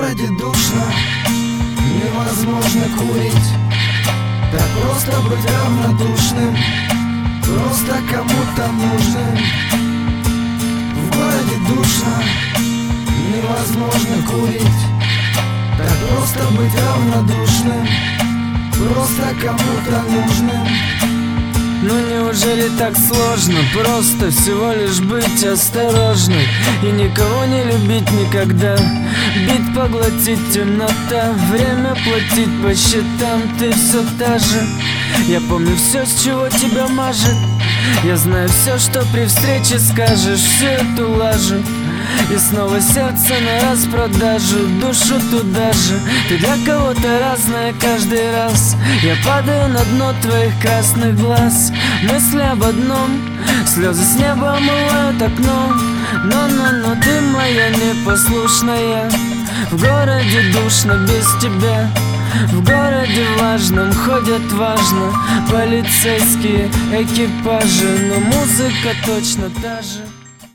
городе душно, невозможно курить. Так просто быть равнодушным, просто кому-то нужным. В городе душно, невозможно курить. Так просто быть равнодушным, просто кому-то нужным. Ну неужели так сложно просто всего лишь быть осторожным и никого не любить никогда? Бит поглотить темнота, время платить по счетам, ты все та же. Я помню все, с чего тебя мажет, я знаю все, что при встрече скажешь, всю эту лажу. И снова сердце на распродажу, душу туда же. Ты для кого-то разная каждый раз. Я падаю на дно твоих красных глаз. Мысли об одном, слезы с неба омывают окно. Но ты моя непослушная. В городе душно без тебя, в городе влажном ходят важно полицейские экипажи, но музыка точно та же.